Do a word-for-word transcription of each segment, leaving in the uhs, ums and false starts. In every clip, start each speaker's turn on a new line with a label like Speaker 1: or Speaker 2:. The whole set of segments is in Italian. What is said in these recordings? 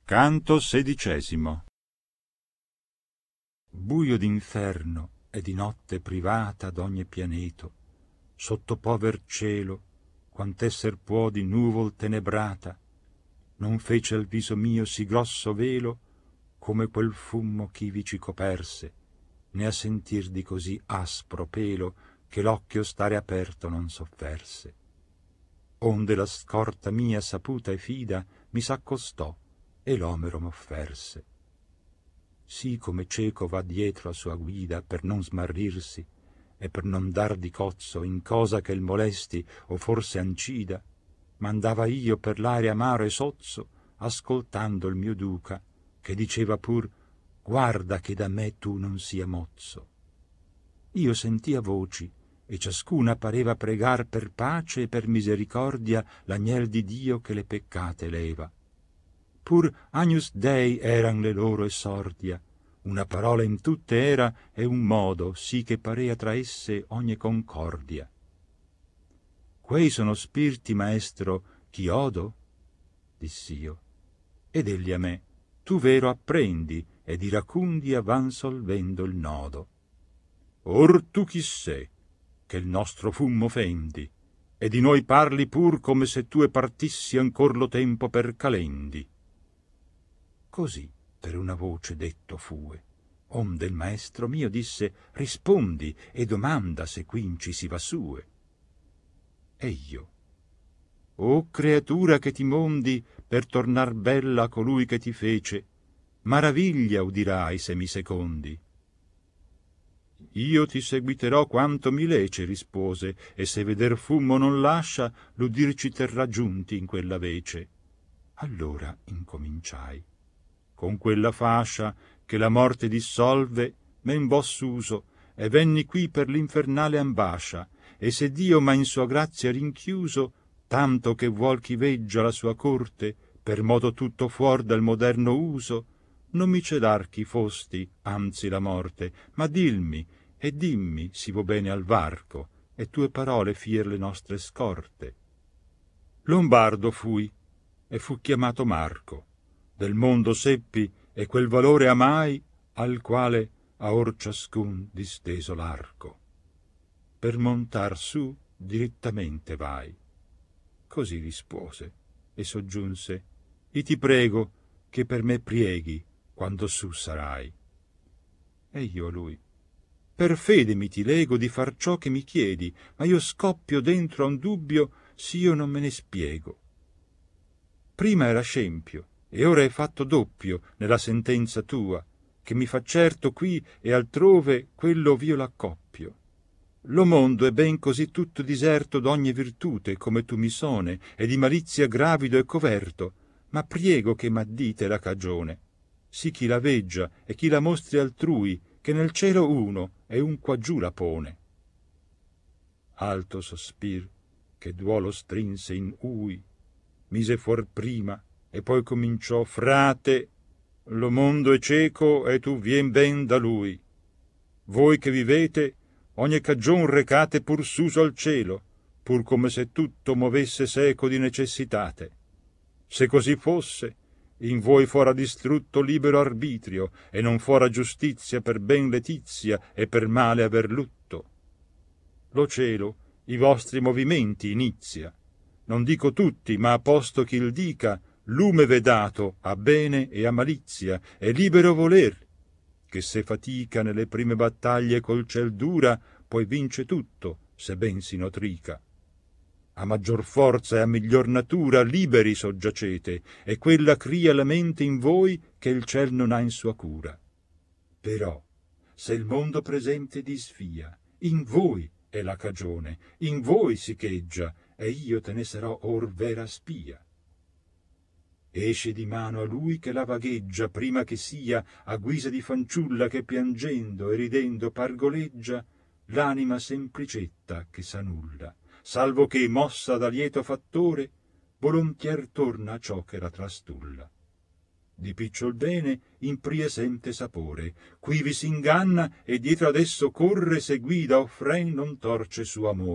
Speaker 1: Canto sedicesimo. Buio d'inferno e di notte privata d'ogni pianeto, sotto pover cielo, quant'esser può di nuvol tenebrata, non fece al viso mio sì grosso velo, come quel fumo ch'ivi ci coperse, né a sentir di così aspro pelo, che l'occhio stare aperto non sofferse. Onde la scorta mia saputa e fida mi s'accostò, e l'omero m'offerse. Sì come cieco va dietro a sua guida per non smarrirsi e per non dar di cozzo in cosa che il molesti o forse ancida, mandava io per l'aria amaro e sozzo, ascoltando il mio duca, che diceva pur: guarda che da me tu non sia mozzo. Io sentia voci, e ciascuna pareva pregar per pace e per misericordia l'agnel di Dio che le peccate leva. Pur agnus Dei eran le loro esordia, una parola in tutte era e un modo, sì che parea tra esse ogni concordia. Quei sono spirti, maestro, ch'i odo? Diss'io. Ed egli a me: tu vero apprendi, ed iracundia van solvendo il nodo. Or tu chi sei, che il nostro fummo fendi, e di noi parli pur come se tu e partissi ancor lo tempo per calendi. Così per una voce detto fue, onde il maestro mio disse: rispondi e domanda se quinci si va sue. E io: o creatura che ti mondi per tornar bella a colui che ti fece, maraviglia udirai se mi secondi. Io ti seguiterò quanto mi lece, rispose, e se veder fumo non lascia, l'udir ci terrà giunti in quella vece. Allora incominciai. Con quella fascia che la morte dissolve, men vossuso, e venni qui per l'infernale ambascia, e se Dio m'ha in sua grazia rinchiuso, tanto che vuol chi veggia la sua corte, per modo tutto fuor del moderno uso, non mi celar chi fosti, anzi la morte, ma dilmi, e dimmi si vo bene al varco, e tue parole fier le nostre scorte. Lombardo fui, e fu chiamato Marco. Del mondo seppi e quel valore amai, al quale ha or ciascun disteso l'arco. Per montar su direttamente vai. Così rispose e soggiunse: io ti prego che per me prieghi quando su sarai. E io a lui: per fede mi ti lego di far ciò che mi chiedi, ma io scoppio dentro a un dubbio s'io non me ne spiego. Prima era scempio, e ora è fatto doppio nella sentenza tua, che mi fa certo qui e altrove quello v'io l'accoppio. Lo mondo è ben così tutto diserto d'ogni virtute, come tu mi sone, e di malizia gravido e coverto, ma priego che m'addite la cagione. Sì chi la veggia e chi la mostri altrui, che nel cielo uno e un quaggiù la pone. Alto sospir, che duolo strinse in ui, mise fuor prima, e poi cominciò: frate, lo mondo è cieco e tu vien ben da lui. Voi che vivete, ogni cagion recate pur suso al cielo, pur come se tutto movesse seco di necessitate. Se così fosse, in voi fora distrutto libero arbitrio, e non fora giustizia per ben letizia e per male aver lutto. Lo cielo i vostri movimenti inizia, non dico tutti, ma a posto chi il dica, lume vedato a bene e a malizia, e libero voler, che se fatica nelle prime battaglie col ciel dura, poi vince tutto, se ben si notrica. A maggior forza e a miglior natura liberi soggiacete, e quella cria la mente in voi che il ciel non ha in sua cura. Però, se il mondo presente disfia, in voi è la cagione, in voi si cheggia, e io te ne sarò or vera spia. Esce di mano a lui che la vagheggia prima che sia, a guisa di fanciulla che piangendo e ridendo pargoleggia, l'anima semplicetta che sa nulla, salvo che, mossa da lieto fattore, volontier torna a ciò che la trastulla. Di picciol bene in prie sente sapore, quivi s'inganna e dietro ad esso corre se guida o fren non torce suo amore.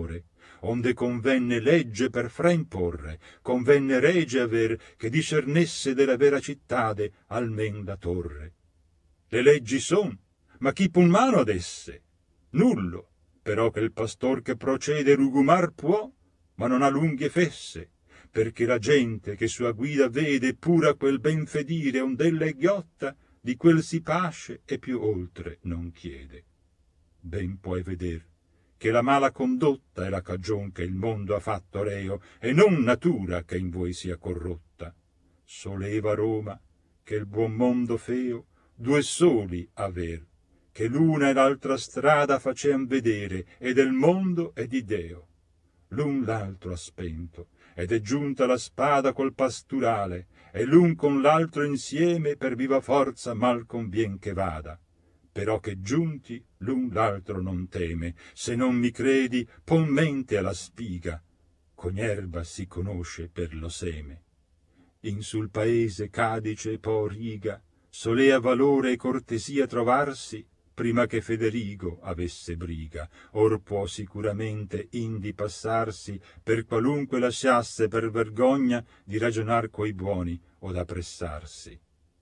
Speaker 1: onde convenne legge per fra imporre, convenne rege aver che discernesse della vera cittade almen la torre. Le leggi son, ma chi pun mano ad esse? Nullo, però che il pastor che procede rugumar può, ma non ha lunghe fesse, perché la gente che sua guida vede pura quel ben fedire ond'ella è ghiotta, di quel si pasce e più oltre non chiede. Ben puoi veder che la mala condotta è la cagion che il mondo ha fatto reo, e non natura che in voi sia corrotta. Soleva Roma che il buon mondo feo due soli aver, che l'una e l'altra strada facean vedere, e del mondo e di Deo. L'un l'altro ha spento, ed è giunta la spada col pasturale, e l'un con l'altro insieme per viva forza mal convien che vada. Però che giunti l'un l'altro non teme, se non mi credi pon mente alla spiga, c'ogni erba si conosce per lo seme. In sul paese Cadice e po' riga, solea valore e cortesia trovarsi, prima che Federigo avesse briga, or può sicuramente indi passarsi, per qualunque lasciasse per vergogna di ragionar coi buoni o d'appressarsi.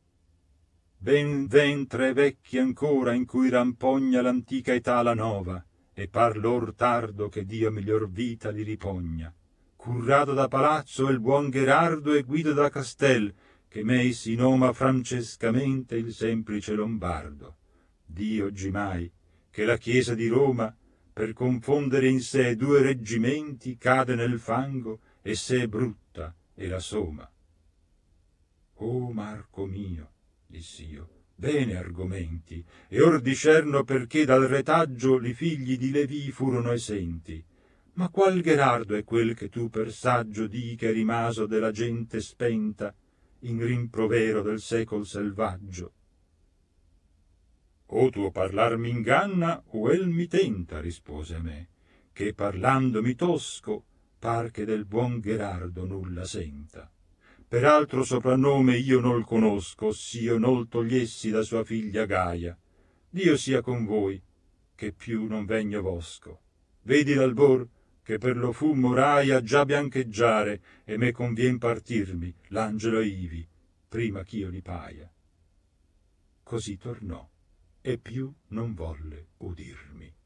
Speaker 1: Ben ven tre vecchi ancora in cui rampogna l'antica età la nova, e par lor tardo che Dio miglior vita li ripogna. Currato da palazzo il buon Gherardo e Guido da Castel, che mei si noma francescamente il semplice Lombardo. Dio gimmai che la Chiesa di Roma, per confondere in sé due reggimenti, cade nel fango, e se è brutta e la soma. O Marco mio, diss'io, bene argomenti, e or discerno perché dal retaggio li figli di Levi furono esenti. Ma qual Gherardo è quel che tu per saggio di che è rimaso della gente spenta, in rimprovero del secol selvaggio? O tuo parlar m'inganna, o el mi tenta, rispose a me, che parlandomi tosco, par che del buon Gherardo nulla senta. Per altro soprannome io nol conosco, s'io nol togliessi da sua figlia Gaia. Dio sia con voi, che più non vegno vosco. Vedi l'albor, che per lo fumo raia già biancheggiare, e me convien partirmi, l'angelo ivi, prima ch'io li paia. Così tornò, e più non volle udirmi.